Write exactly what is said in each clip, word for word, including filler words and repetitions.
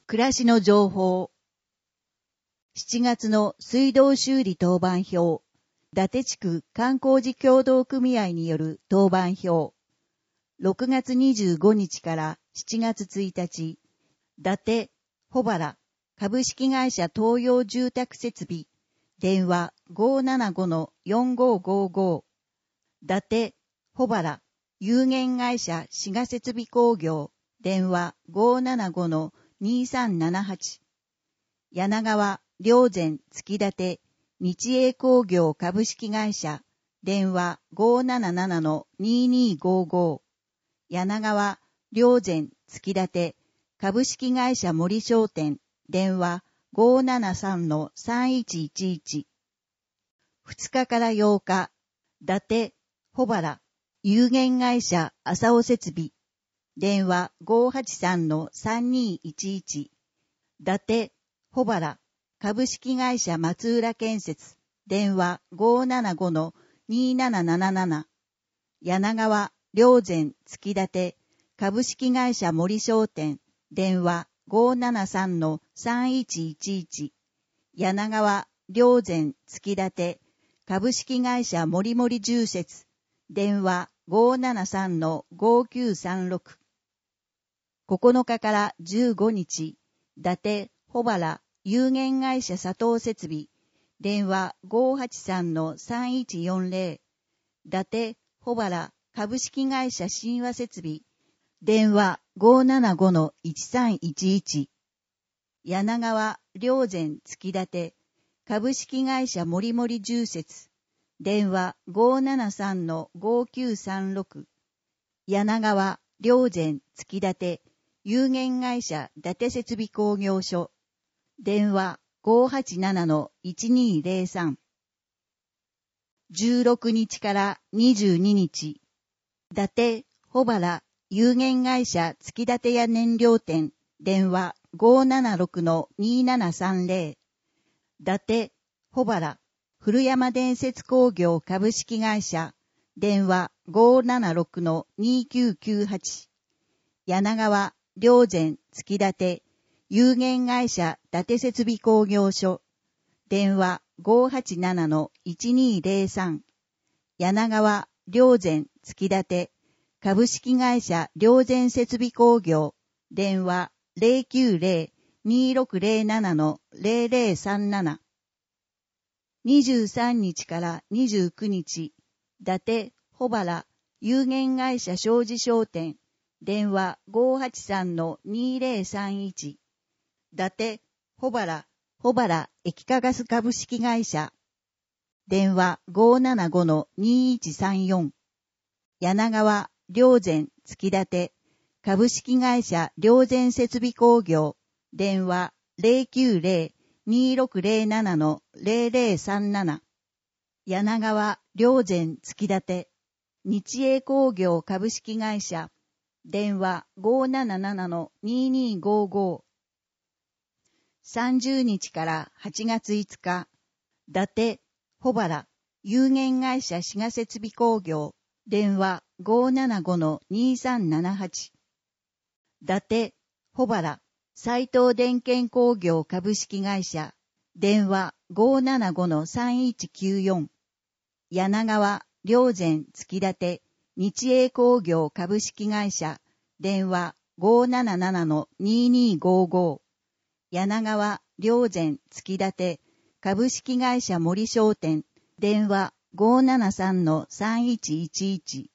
暮らしの情報。しちがつの水道修理当番表。伊達地区観光事協同組合による当番表。ろくがつにじゅうごにちからしちがつついたち。伊達、保原、株式会社東洋住宅設備。電話 ごーななごのよんごーごーごー。伊達、保原、有限会社滋賀設備工業。電話 ごーななごのにさんななはち。柳川、良前、月立、日英工業株式会社。電話 ごーなななのにーにーごーごー。柳川、良前、月立、株式会社森商店。電話 ごーななさんのさんいちいちいち。ふつかからようか、伊達、保原、有限会社浅尾設備。電話 ごーはちさんのさんにーいちいち。伊達、保原、株式会社松浦建設。電話 ごーななごのにーなななななな。柳川、良前、月立、株式会社森商店。電話 ごーななさんのさんいちいちいち。柳川、良前、月立、株式会社森森住設。電話 ごーななさんのごーきゅうさんろく。ここのかからじゅうごにち、伊達、保原、有限会社佐藤設備。電話 ごーはちさんのさんいちよんぜろ。伊達、保原、株式会社神話設備。電話 ごーななごのいちさんいちいち。柳川、良前、月立、株式会社森森住設。電話 ごーななさんのごーきゅうさんろく。柳川、良前、月立、有限会社伊達設備工業所。電話 ごーはちななのいちにーぜろさん。じゅうろくにちからにじゅうににち。伊達、保原、有限会社月立屋燃料店。電話 ごーななろくのにーななさんぜろ。伊達、保原、古山電設工業株式会社。電話 ごーななろくのにーきゅうきゅうはち。柳川、良前、月立、有限会社伊達設備工業所。電話 ごーはちななのいちにーぜろさん。柳川、良前、月立、株式会社良前設備工業。電話 ゼロきゅうゼロ にーろくゼロななのぜろぜろさんなな。にじゅうさんにちからにじゅうくにち、伊達、保原、有限会社商事商店。電話 ごーはちさんのにーぜろさんいち。伊達、保原、保原液化ガス株式会社。電話 ごーななごのにーいちさんよん。柳川、良前、月立、株式会社良前設備工業。電話 ゼロきゅうゼロ にーろくゼロななのぜろぜろさんなな。柳川、良前、月立、日英工業株式会社。電話 ごーなななのにーにーごーごー。さんじゅうにちからはちがついつか、伊達、保原、有限会社滋賀設備工業。電話 ごーななごのにーさんななはち。伊達、保原、斉藤電検工業株式会社。電話 ごーななごのさんいちきゅうよん。柳川、良前、月立、日英工業株式会社。電話 ごーなななのにーにーごーごー。柳川、良前、月立、株式会社森商店。電話 ごーななさんのさんいちいちいち。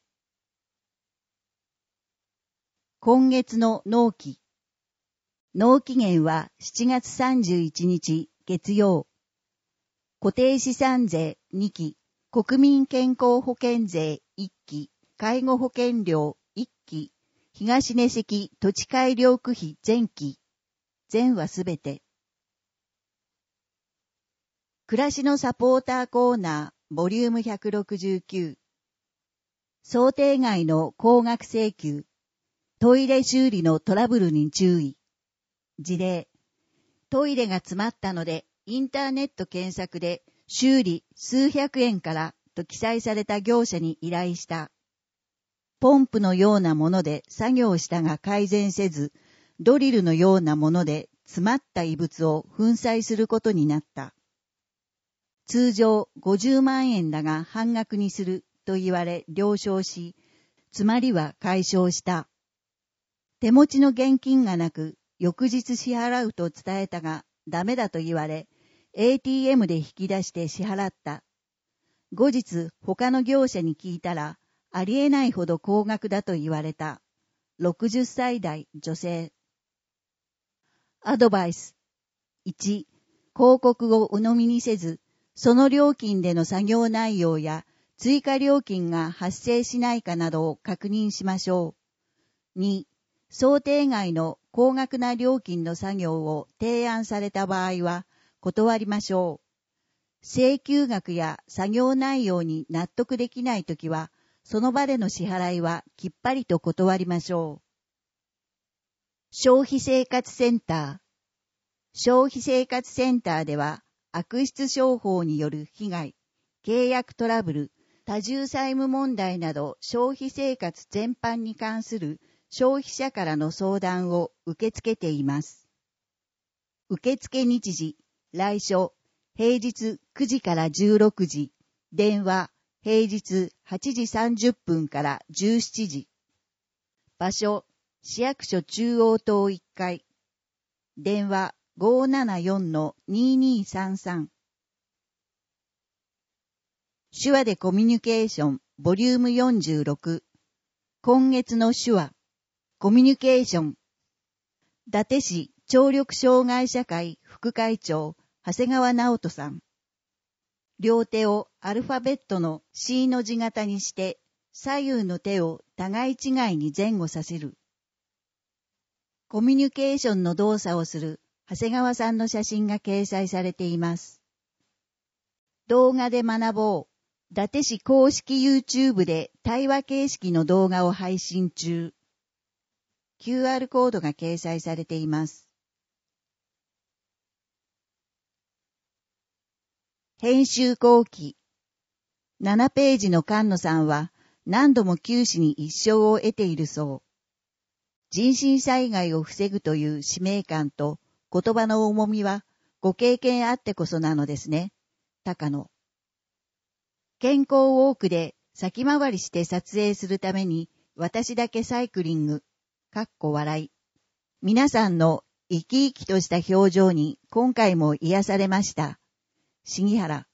今月の納期。納期限はしちがつさんじゅういちにち月曜。固定資産税にき、国民健康保険税いっき、介護保険料いっき、東根関土地改良区費全期。全はすべて。暮らしのサポーターコーナー、ボリュームひゃくろくじゅうきゅう。想定外の高額請求。トイレ修理のトラブルに注意。事例。トイレが詰まったので、インターネット検索で修理数百円からと記載された業者に依頼した。ポンプのようなもので作業したが改善せず、ドリルのようなもので詰まった異物を粉砕することになった。通常ごじゅうまんえんだが半額にすると言われ了承し、詰まりは解消した。手持ちの現金がなく、翌日支払うと伝えたがダメだと言われ、エーティーエム で引き出して支払った。後日他の業者に聞いたら、ありえないほど高額だと言われた。ろくじゅっさい代女性。アドバイス。いち、広告を鵜呑みにせず、その料金での作業内容や追加料金が発生しないかなどを確認しましょう。に、想定外の高額な料金の作業を提案された場合は断りましょう。請求額や作業内容に納得できないときは、その場での支払いはきっぱりと断りましょう。消費生活センター。消費生活センターでは、悪質商法による被害、契約トラブル、多重債務問題など消費生活全般に関する消費者からの相談を受け付けています。受付日時、来所、平日くじからじゅうろくじ、電話、平日はちじさんじゅっぷんからじゅうしちじ。場所、市役所中央棟いっかい。電話 ごーななよんのにーにーさんさん。手話でコミュニケーション、ボリュームよんじゅうろく。今月の手話、コミュニケーション。伊達市聴力障害者会副会長、長谷川直人さん。両手をアルファベットの C の字型にして、左右の手を互い違いに前後させる。コミュニケーションの動作をする長谷川さんの写真が掲載されています。動画で学ぼう。伊達市公式 YouTube で対話形式の動画を配信中。キューアール コードが掲載されています。編集後期。ななページの菅野さんは何度も九死に一生を得ているそう。人身災害を防ぐという使命感と言葉の重みはご経験あってこそなのですね。高野。健康ウォークで先回りして撮影するために私だけサイクリング。かっこ笑い。皆さんの生き生きとした表情に今回も癒されました。杉原。